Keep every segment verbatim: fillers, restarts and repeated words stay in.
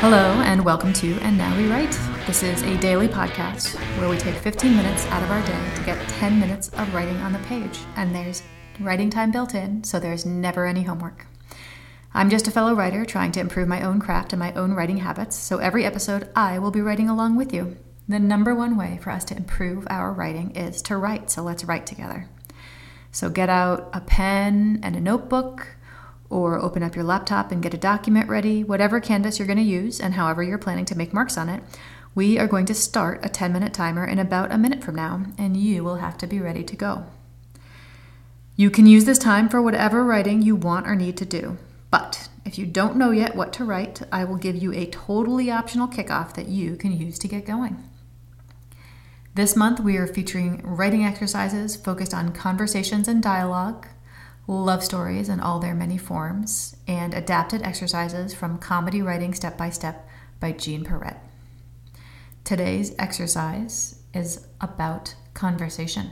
Hello and welcome to And Now We Write. This is a daily podcast where we take fifteen minutes out of our day to get ten minutes of writing on the page. And there's writing time built in, so there's never any homework. I'm just a fellow writer trying to improve my own craft and my own writing habits, so every episode I will be writing along with you. The number one way for us to improve our writing is to write, so let's write together. So get out a pen and a notebook, or open up your laptop and get a document ready, whatever canvas you're going to use and however you're planning to make marks on it. We are going to start a ten-minute timer in about a minute from now, and you will have to be ready to go. You can use this time for whatever writing you want or need to do, but if you don't know yet what to write, I will give you a totally optional kickoff that you can use to get going. This month, we are featuring writing exercises focused on conversations and dialogue, love stories in all their many forms, and adapted exercises from Comedy Writing Step by Step by Jean Perret. Today's exercise is about conversation.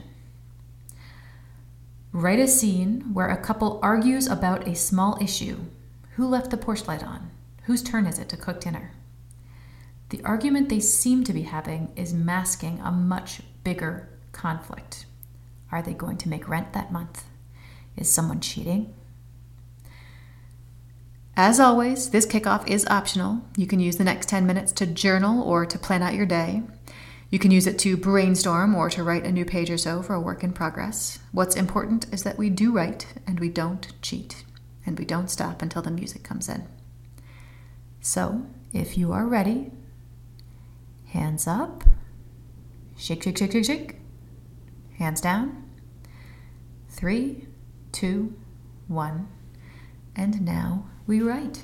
Write a scene where a couple argues about a small issue. Who left the porch light on? Whose turn is it to cook dinner? The argument they seem to be having is masking a much bigger conflict. Are they going to make rent that month? Is someone cheating? As always, this kickoff is optional. You can use the next ten minutes to journal or to plan out your day. You can use it to brainstorm or to write a new page or so for a work in progress. What's important is that we do write and we don't cheat, and we don't stop until the music comes in. So, if you are ready, hands up, shake, shake, shake, shake, shake, hands down, three, two, one, and now we write.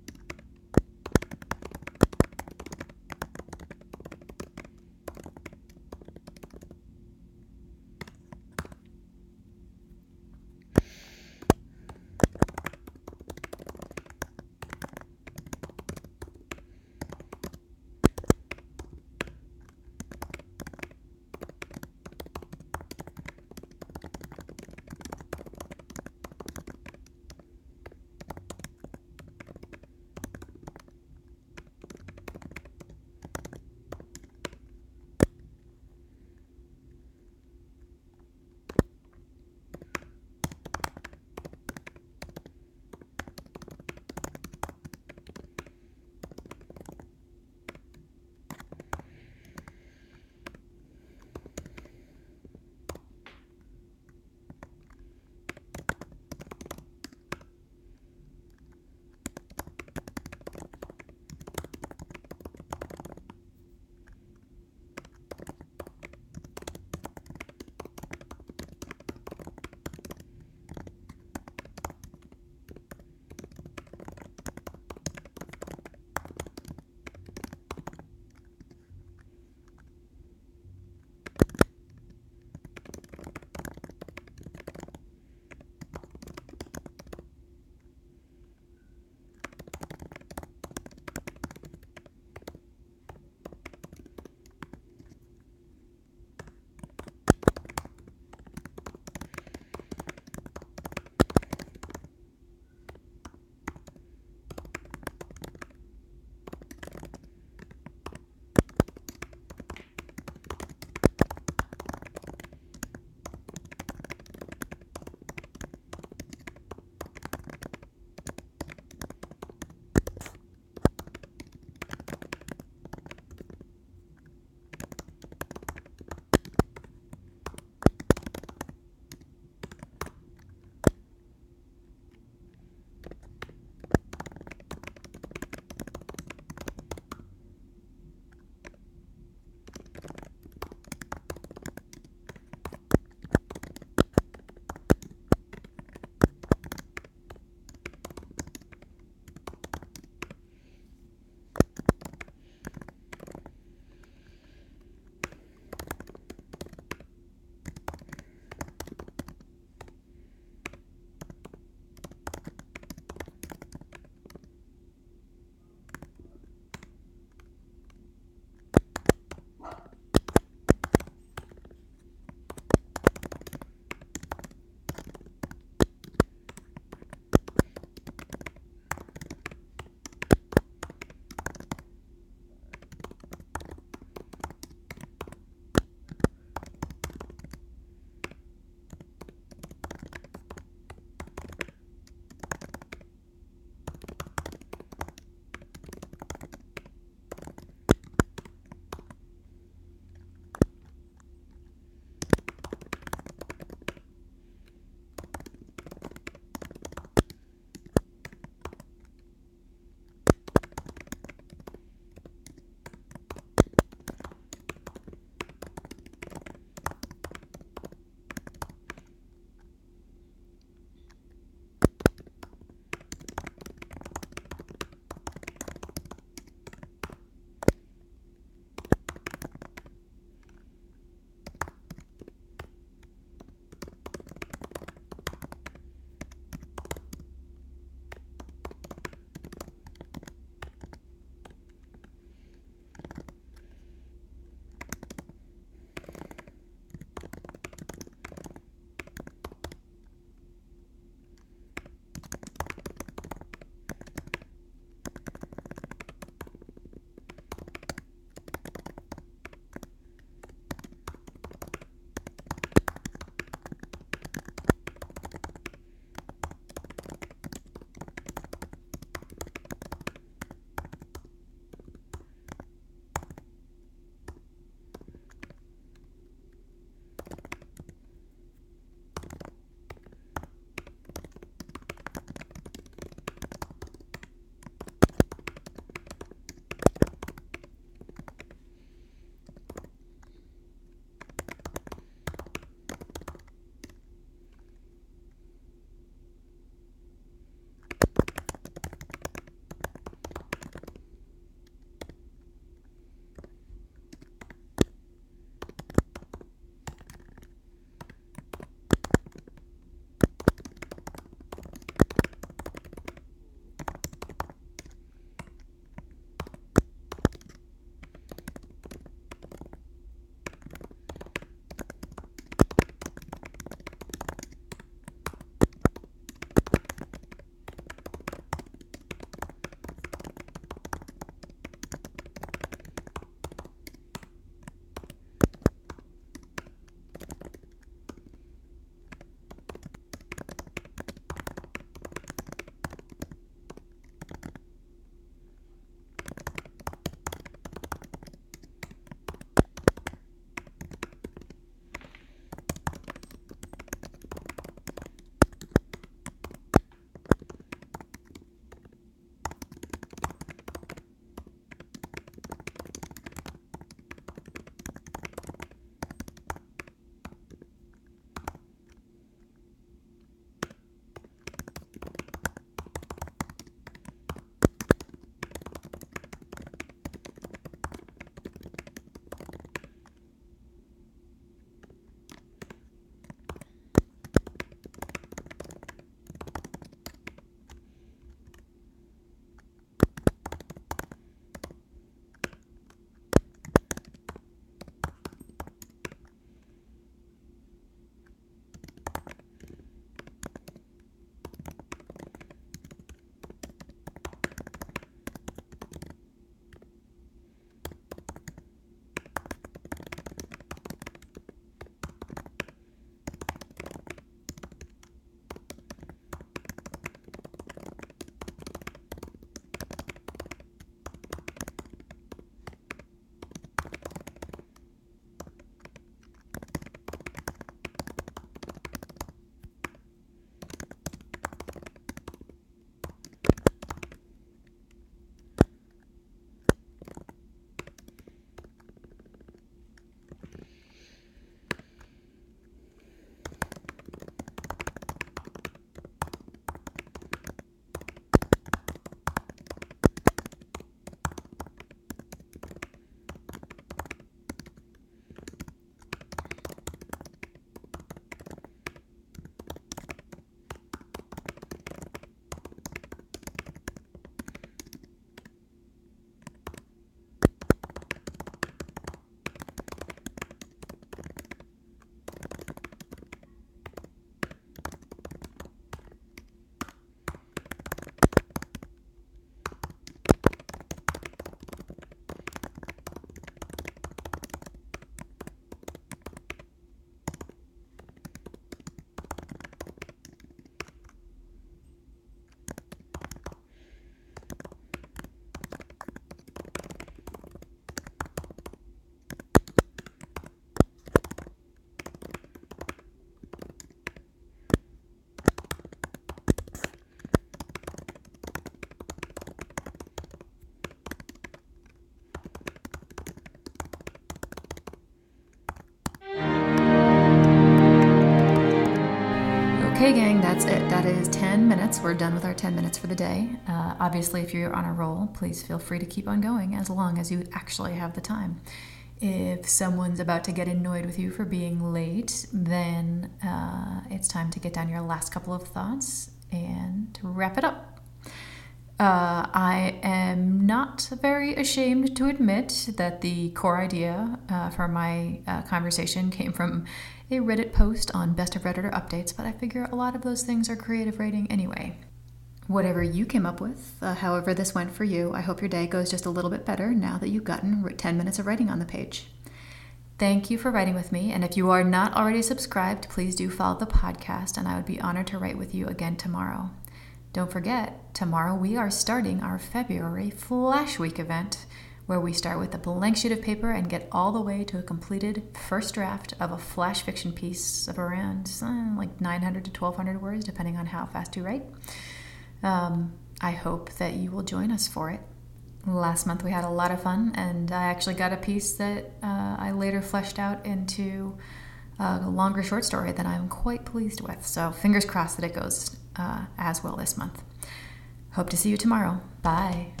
Okay, gang, that's it. That is ten minutes. We're done with our ten minutes for the day. Uh, obviously, if you're on a roll, please feel free to keep on going as long as you actually have the time. If someone's about to get annoyed with you for being late, then uh, it's time to get down your last couple of thoughts and to wrap it up. Uh, I am not very ashamed to admit that the core idea uh, for my uh, conversation came from a Reddit post on Best of Redditor updates, but I figure a lot of those things are creative writing anyway. Whatever you came up with, uh, however this went for you, I hope your day goes just a little bit better now that you've gotten ten minutes of writing on the page. Thank you for writing with me, and if you are not already subscribed, please do follow the podcast, and I would be honored to write with you again tomorrow. Don't forget, tomorrow we are starting our February Flash Week event, where we start with a blank sheet of paper and get all the way to a completed first draft of a flash fiction piece of around uh, like nine hundred to twelve hundred words, depending on how fast you write. Um, I hope that you will join us for it. Last month we had a lot of fun, and I actually got a piece that uh, I later fleshed out into a longer short story that I'm quite pleased with. So fingers crossed that it goes uh, as well this month. Hope to see you tomorrow. Bye.